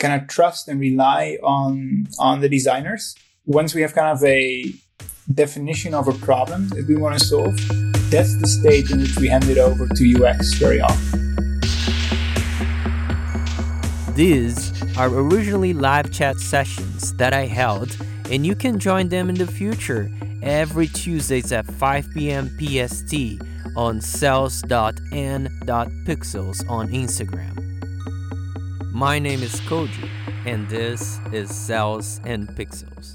kind of trust and rely on the designers. Once we have kind of a definition of a problem that we want to solve, that's the state in which we hand it over to UX very often. These are originally live chat sessions that I held, and you can join them in the future every Tuesdays at 5 p.m. PST on cells.n.pixels on Instagram. My name is Koji, and this is Cells and Pixels.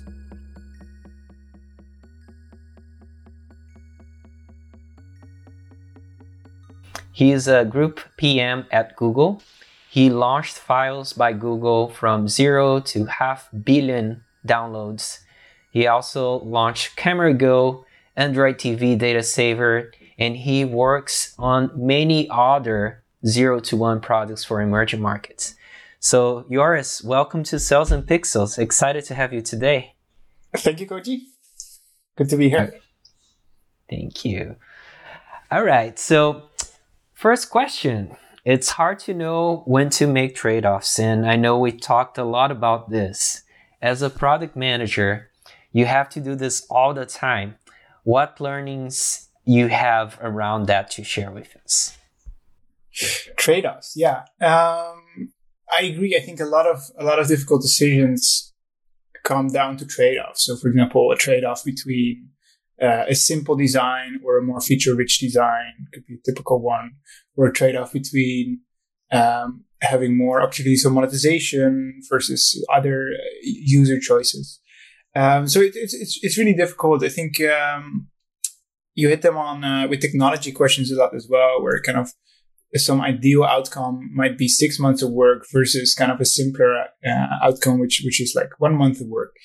He is a group PM at Google. He launched Files by Google from 0 to 500 million downloads. He also launched Camera Go, Android TV Data Saver, and he works on many other 0 to 1 products for emerging markets. So, Joris, welcome to Cells and Pixels. Excited to have you today. Thank you, Koji. Good to be here. Thank you. All right, so first question. It's hard to know when to make trade-offs, and I know we talked a lot about this. As a product manager, you have to do this all the time. What learnings you have around that to share with us? Trade-offs, yeah. I agree. I think a lot of difficult decisions come down to trade-offs. So, for example, a trade-off between a simple design or a more feature-rich design could be a typical one, or a trade-off between having more opportunities for monetization versus other user choices. So it's really difficult. I think you hit them on with technology questions a lot as well, where kind of some ideal outcome might be 6 months of work versus kind of a simpler outcome, which is like 1 month of work.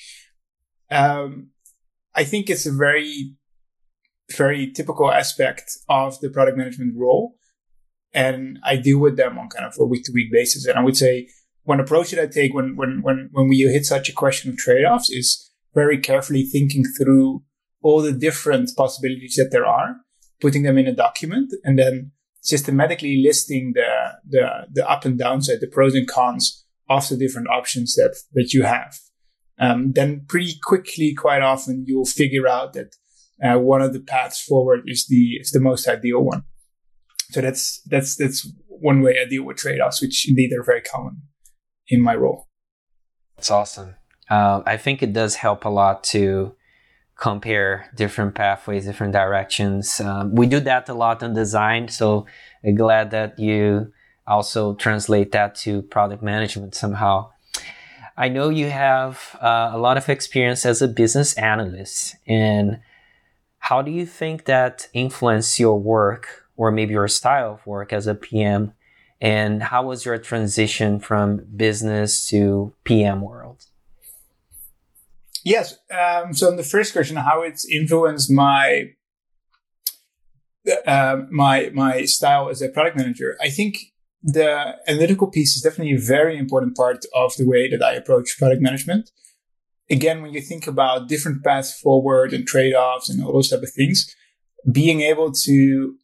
I think it's a very, very typical aspect of the product management role. And I deal with them on kind of a week-to-week basis. And I would say one approach that I take when we hit such a question of trade-offs is very carefully thinking through all the different possibilities that there are, putting them in a document, and then systematically listing the up and downside, the pros and cons of the different options that you have. Then pretty quickly, quite often, you'll figure out that one of the paths forward is the most ideal one. So that's one way I deal with trade-offs, which indeed are very common in my role. That's awesome. I think it does help a lot to compare different pathways, different directions. We do that a lot in design, so I'm glad that you also translate that to product management somehow. I know you have a lot of experience as a business analyst, and how do you think that influenced your work or maybe your style of work as a PM? And how was your transition from business to PM world? Yes. So on the first question, how it's influenced my style as a product manager, I think the analytical piece is definitely a very important part of the way that I approach product management. Again, when you think about different paths forward and trade-offs and all those type of things, being able to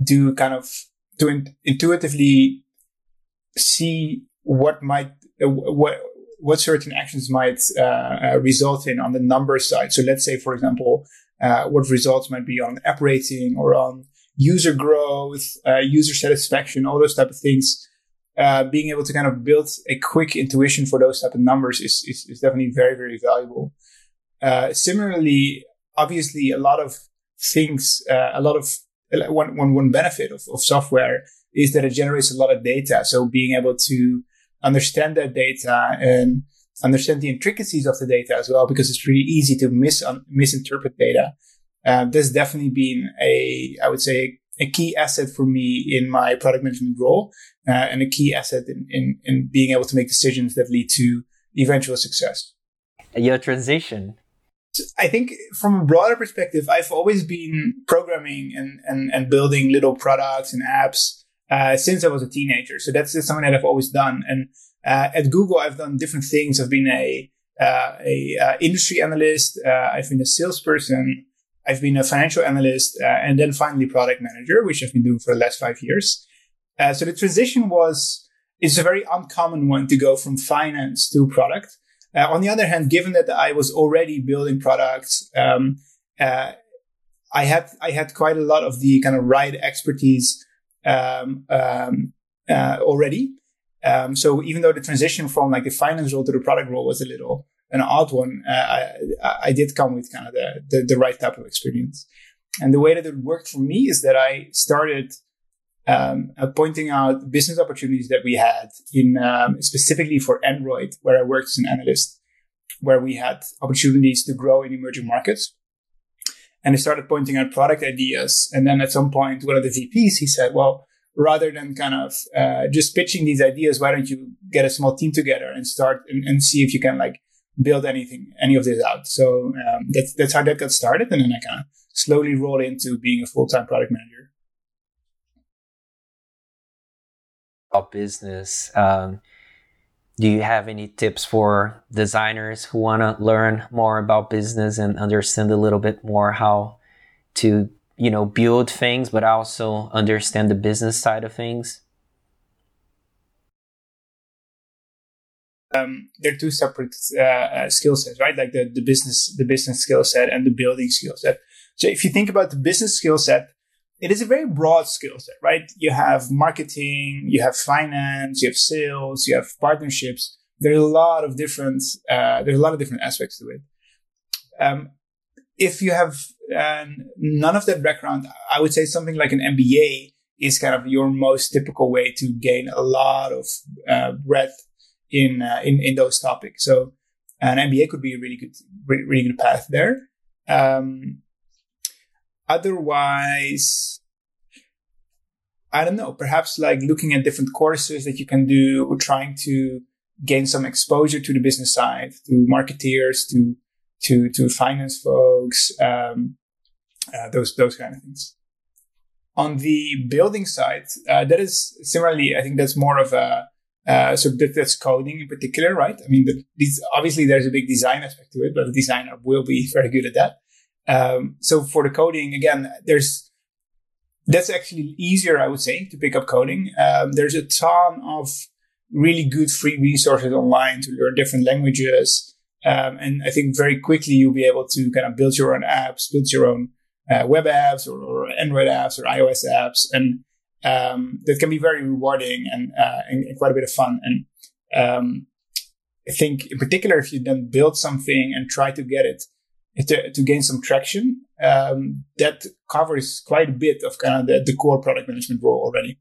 intuitively see what certain actions might result in on the number side. So let's say, for example, what results might be on app rating or on user growth, user satisfaction, all those type of things. Being able to kind of build a quick intuition for those type of numbers is definitely very, very valuable. Similarly, obviously, a lot of things, one benefit of software is that it generates a lot of data. So being able to understand that data and understand the intricacies of the data as well, because it's really easy to misinterpret data. That's definitely been a key asset for me in my product management role, and a key asset in being able to make decisions that lead to eventual success. Your transition. I think from a broader perspective, I've always been programming and building little products and apps since I was a teenager. So that's just something that I've always done. And at Google, I've done different things. I've been a industry analyst. I've been a salesperson. I've been a financial analyst, and then finally product manager, which I've been doing for the last 5 years. So the transition was it's a very uncommon one to go from finance to product. On the other hand, given that I was already building products, I had quite a lot of the kind of right expertise already. So even though the transition from like the finance role to the product role was a little an odd one, I did come with kind of the right type of experience. And the way that it worked for me is that I started pointing out business opportunities that we had in specifically for Android, where I worked as an analyst, where we had opportunities to grow in emerging markets. And I started pointing out product ideas. And then at some point, one of the VPs, he said, well, rather than kind of just pitching these ideas, why don't you get a small team together and start and see if you can like build any of this out. So that's how that got started. And then I kind of slowly rolled into being a full-time product manager. About business, do you have any tips for designers who want to learn more about business and understand a little bit more how to, build things, but also understand the business side of things? They're two separate skill sets, right? Like the business skill set and the building skill set. So if you think about the business skill set, it is a very broad skill set, right? You have marketing, you have finance, you have sales, you have partnerships. There's a lot of different aspects to it. If you have none of that background, I would say something like an MBA is kind of your most typical way to gain a lot of breadth in those topics. So an MBA could be a really good path there. Otherwise, I don't know, perhaps like looking at different courses that you can do, or trying to gain some exposure to the business side, to marketeers, to finance folks, those kind of things. On the building side, that is similarly, I think that's more of that's coding in particular, right? I mean, obviously there's a big design aspect to it, but a designer will be very good at that. So for the coding, again, that's actually easier, I would say, to pick up coding. There's a ton of really good free resources online to learn different languages. And I think very quickly you'll be able to kind of build your own apps, build your own web apps or Android apps or iOS apps. And that can be very rewarding and quite a bit of fun. And I think in particular, if you then build something and try to get it to gain some traction, that covers quite a bit of kind of the core product management role already.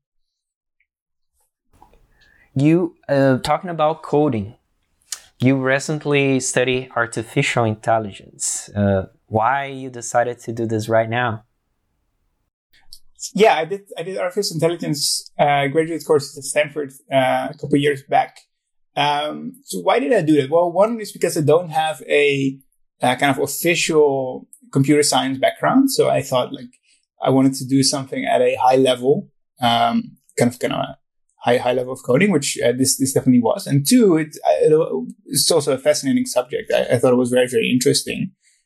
You talking about coding, you recently studied artificial intelligence. Why you decided to do this right now? Yeah, I did artificial intelligence graduate courses at Stanford a couple of years back. So why did I do that? Well, one is because I don't have a kind of official computer science background. So I thought like I wanted to do something at a high level, kind of high level of coding, which this definitely was. And two, it's also a fascinating subject. I thought it was very, very interesting.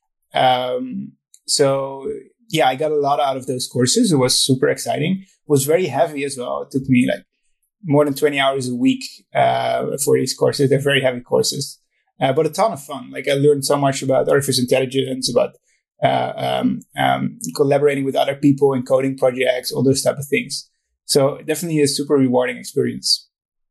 So yeah, I got a lot out of those courses. It was super exciting. It was very heavy as well. It took me like more than 20 hours a week for these courses. They're very heavy courses. But a ton of fun. Like I learned so much about artificial intelligence, about collaborating with other people in coding projects, all those type of things. So definitely a super rewarding experience.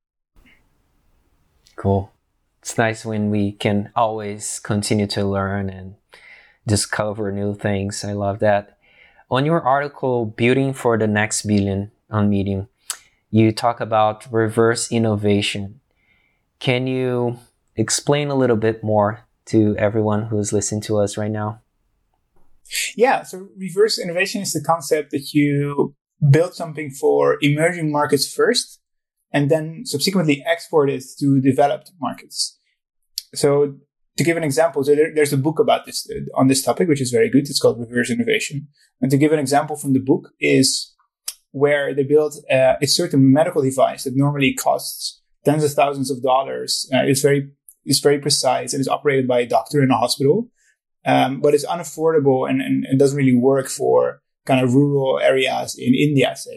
Cool. It's nice when we can always continue to learn and discover new things. I love that. On your article, Building for the Next Billion on Medium, you talk about reverse innovation. Can you explain a little bit more to everyone who's listening to us right now? Yeah, so reverse innovation is the concept that you build something for emerging markets first, and then subsequently export it to developed markets. So to give an example, so there's a book about this on this topic, which is very good. It's called Reverse Innovation. And to give an example from the book is where they built a certain medical device that normally costs tens of thousands of dollars. It's very precise and is operated by a doctor in a hospital, but it's unaffordable and doesn't really work for kind of rural areas in India, say.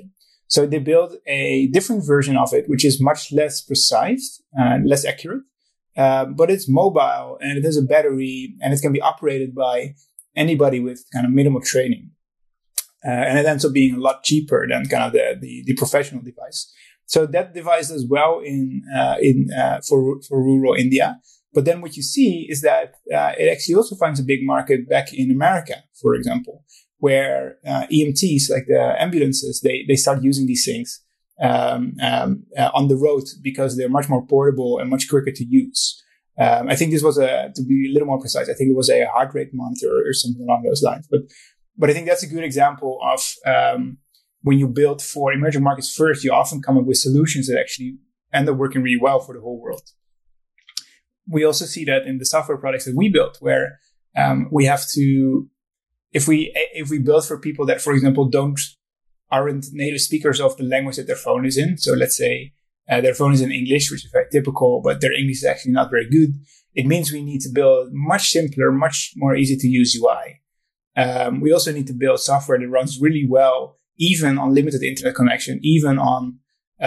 So they built a different version of it, which is much less precise and less accurate. But it's mobile and it has a battery and it can be operated by anybody with kind of minimal training. And it ends up being a lot cheaper than kind of the professional device. So that device does well for rural India. But then what you see is that it actually also finds a big market back in America, for example, where EMTs, like the ambulances, they start using these things on the road because they're much more portable and much quicker to use. I think this was to be a little more precise, I think it was a heart rate monitor or something along those lines. But I think that's a good example of when you build for emerging markets first, you often come up with solutions that actually end up working really well for the whole world. We also see that in the software products that we built, where we have to, if we build for people that, for example, aren't native speakers of the language that their phone is in. So let's say their phone is in English, which is very typical, but their English is actually not very good. It means we need to build much simpler, much more easy to use UI. We also need to build software that runs really well, even on limited internet connection, even on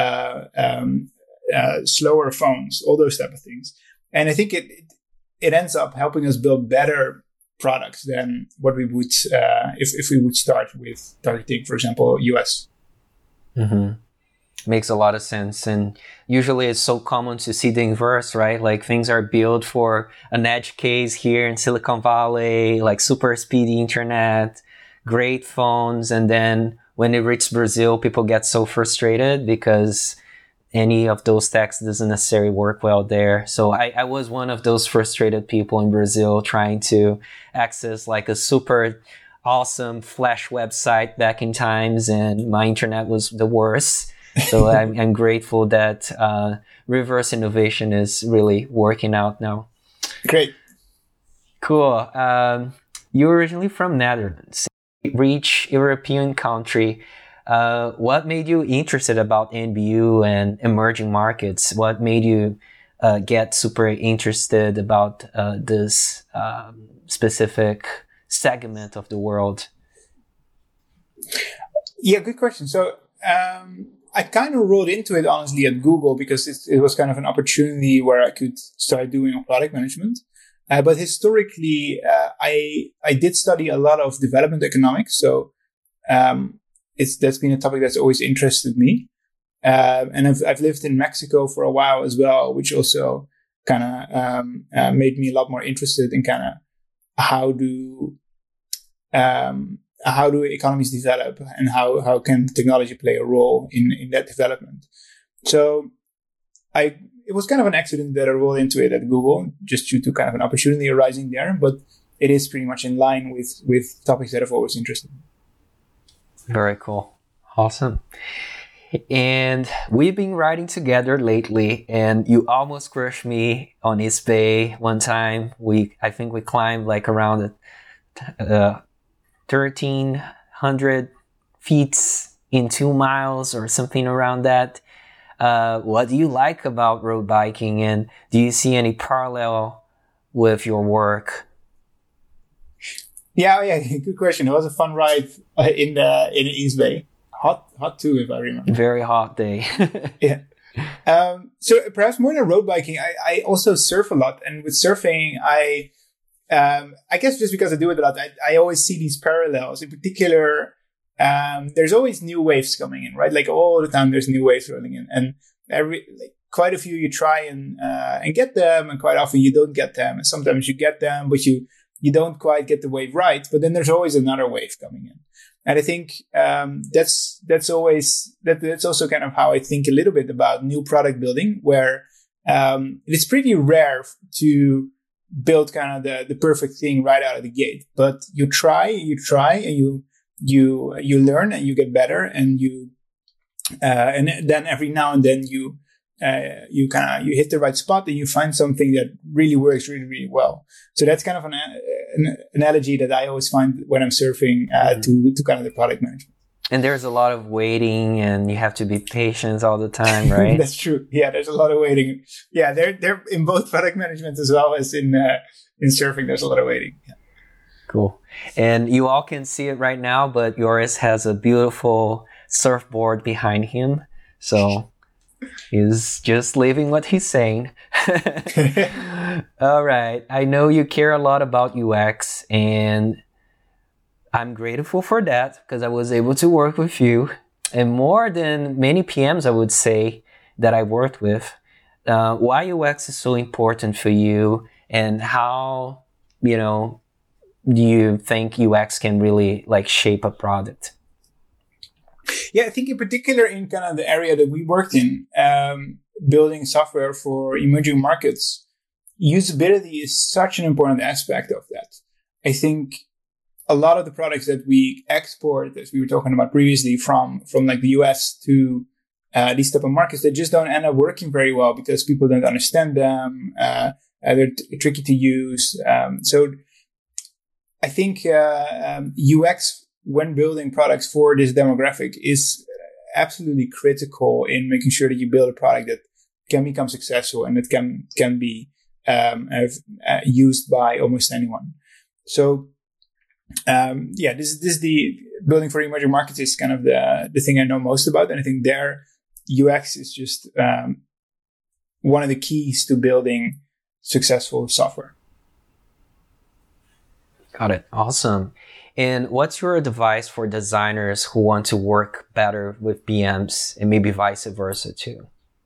slower phones, all those type of things. And I think it ends up helping us build better products than what we would if we would start with targeting, for example, US. Mm-hmm. Makes a lot of sense. And usually it's so common to see the inverse, right? Like things are built for an edge case here in Silicon Valley, like super speedy internet, great phones. And then when it reaches Brazil, people get so frustrated because any of those techs doesn't necessarily work well there. So I was one of those frustrated people in Brazil trying to access like a super awesome Flash website back in times, and my internet was the worst. So I'm grateful that reverse innovation is really working out now. Great. Cool. You're originally from Netherlands, rich European country. What made you interested about NBU and emerging markets? What made you get super interested about this specific segment of the world? Yeah, good question. So I kind of rolled into it, honestly, at Google because it was kind of an opportunity where I could start doing product management. But historically, I did study a lot of development economics. So that's been a topic that's always interested me. And I've lived in Mexico for a while as well, which also kind of made me a lot more interested in kind of how do economies develop and how can technology play a role in that development. So it was kind of an accident that I rolled into it at Google just due to kind of an opportunity arising there, but it is pretty much in line with topics that I've always interested in. Very cool. Awesome. And we've been riding together lately, and you almost crushed me on East Bay one time. I think we climbed like around 1,300 feet in 2 miles or something around that. What do you like about road biking, and do you see any parallel with your work? Yeah, good question. It was a fun ride in East Bay. Hot too, if I remember. Very hot day. Yeah. So perhaps more than road biking, I also surf a lot, and with surfing, I guess just because I do it a lot, I always see these parallels. In particular, there's always new waves coming in, right? Like all the time, there's new waves rolling in, and quite a few you try and get them, and quite often you don't get them. And sometimes you get them, but you don't quite get the wave right. But then there's always another wave coming in, and I think that's also kind of how I think a little bit about new product building, where it's pretty rare to build kind of the perfect thing right out of the gate. But you try, and you learn and you get better, and and then every now and then you hit the right spot and you find something that really works really, really well. So that's kind of an analogy that I always find when I'm surfing to kind of the product management. And there's a lot of waiting, and you have to be patient all the time, right? That's true. Yeah, there's a lot of waiting. Yeah, they're in both product management as well as in surfing. There's a lot of waiting. Yeah. Cool. And you all can see it right now, but yours has a beautiful surfboard behind him. So he's just living what he's saying. All right. I know you care a lot about UX, and I'm grateful for that because I was able to work with you. And more than many PMs, I would say, that I worked with, why UX is so important for you, and how, do you think UX can really like shape a product? Yeah, I think in particular in kind of the area that we worked in, building software for emerging markets, usability is such an important aspect of that. I think a lot of the products that we export, as we were talking about previously, from like the US to these type of markets, they just don't end up working very well because people don't understand them. They're tricky to use. So I think UX, when building products for this demographic, is absolutely critical in making sure that you build a product that can become successful and that can be used by almost anyone. So this is the building for emerging markets is kind of the thing I know most about, and I think there UX is just one of the keys to building successful software. Got it. Awesome. And what's your advice for designers who want to work better with PMs, and maybe vice versa too?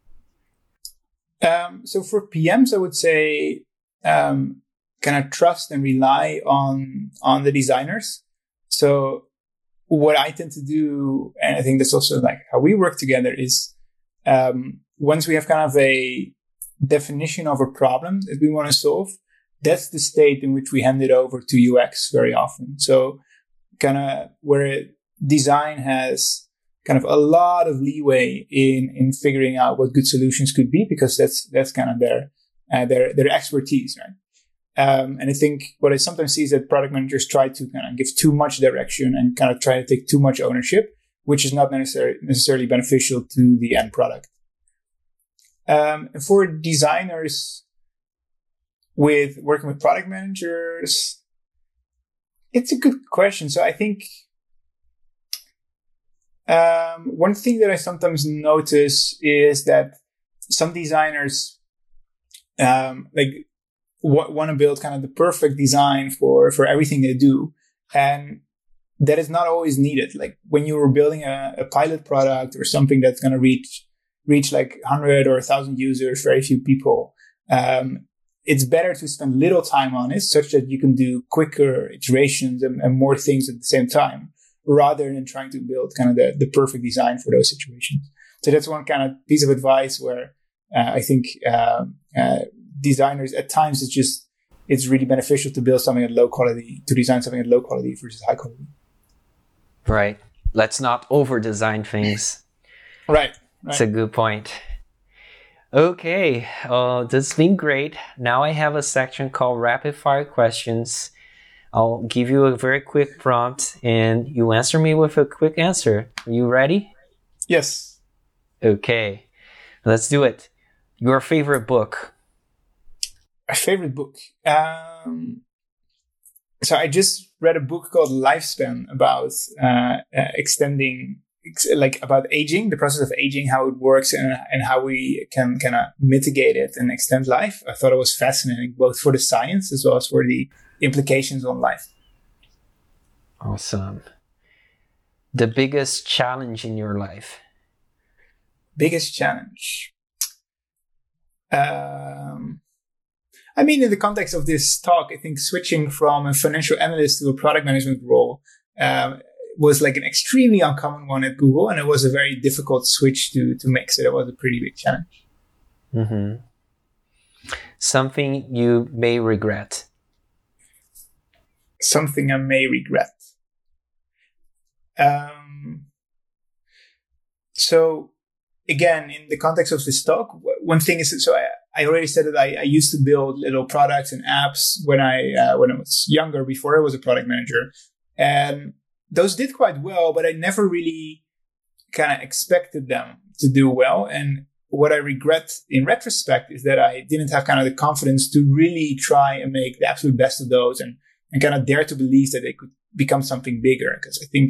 So for PMs, I would say kind of trust and rely on the designers. So what I tend to do, and I think that's also like how we work together, is once we have kind of a definition of a problem that we want to solve, that's the state in which we hand it over to UX very often. So kind of where design has kind of a lot of leeway in figuring out what good solutions could be, because that's kind of their expertise, right? And I think what I sometimes see is that product managers try to kind of give too much direction and kind of try to take too much ownership, which is not necessarily beneficial to the end product. For designers, with working with product managers, it's a good question. So I think one thing that I sometimes notice is that some designers want to build kind of the perfect design for everything they do, and that is not always needed. Like when you were building a pilot product or something that's going to reach like 100 or 1,000 users, very few people, it's better to spend little time on it such that you can do quicker iterations and more things at the same time, rather than trying to build kind of the perfect design for those situations. So that's one kind of piece of advice where I think designers, at times, it's really beneficial to build something at low quality, to design something at low quality versus high quality. Right. Let's not over design things. Right. That's a good point. Okay, this has been great. Now I have a section called Rapid Fire Questions. I'll give you a very quick prompt and you answer me with a quick answer. Are you ready? Yes. Okay, let's do it. Your favorite book? My favorite book? So I just read a book called Lifespan about extending, like about aging, the process of aging, how it works, and how we can kind of mitigate it and extend life. I thought it was fascinating, both for the science as well as for the implications on life. Awesome. The biggest challenge in your life? Biggest challenge? I mean, in the context of this talk, I think switching from a financial analyst to a product management role was like an extremely uncommon one at Google, and it was a very difficult switch to make. So that was a pretty big challenge. Mm-hmm. Something you may regret? Something I may regret. So again, in the context of this talk, one thing is, so I already said that I used to build little products and apps when I was younger, before I was a product manager. And those did quite well, but I never really kind of expected them to do well. And what I regret in retrospect is that I didn't have kind of the confidence to really try and make the absolute best of those and kind of dare to believe that they could become something bigger. Because I think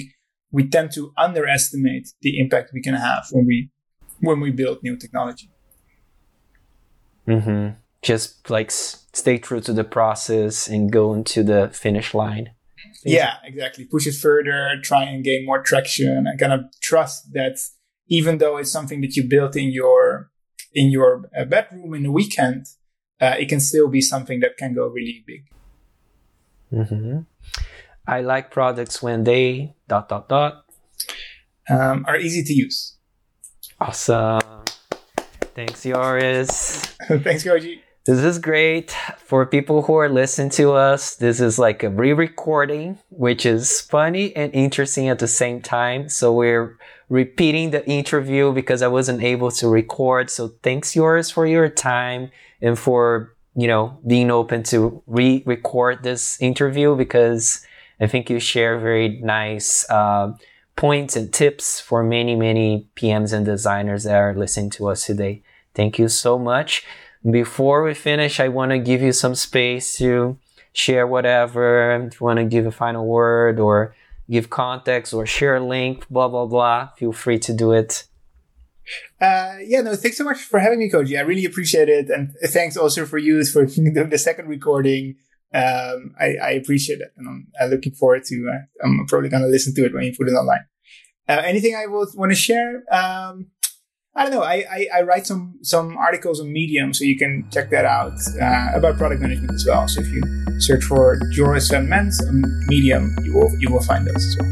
we tend to underestimate the impact we can have when we build new technology. Mm-hmm. Just like stay true to the process and go into the finish line. Yeah, exactly. Push it further, try and gain more traction, and kind of trust that even though it's something that you built in your bedroom in the weekend, it can still be something that can go really big. Mm-hmm. I like products when they ... are easy to use. Awesome. Thanks, Joris. Thanks, Koji. This is great for people who are listening to us. This is like a re-recording, which is funny and interesting at the same time. So we're repeating the interview because I wasn't able to record. So thanks, Joris, for your time and for, being open to re-record this interview, because I think you share very nice points and tips for many, many PMs and designers that are listening to us today. Thank you so much. Before we finish, I want to give you some space to share whatever. If you want to give a final word or give context or share a link, blah, blah, blah, feel free to do it. Thanks so much for having me, Koji. I really appreciate it. And thanks also for you for doing the second recording. I appreciate it. And I'm looking forward to, I'm probably going to listen to it when you put it online. Anything I would want to share? I don't know. I write some articles on Medium, so you can check that out, about product management as well. So if you search for Joris van Mens on Medium, you will find those as well.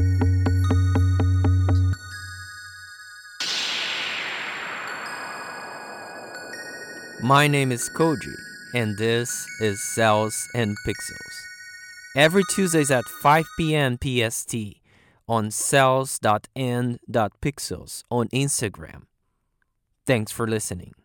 My name is Koji, and this is Cells and Pixels. Every Tuesdays at 5 p.m. PST on cells.n.pixels on Instagram. Thanks for listening.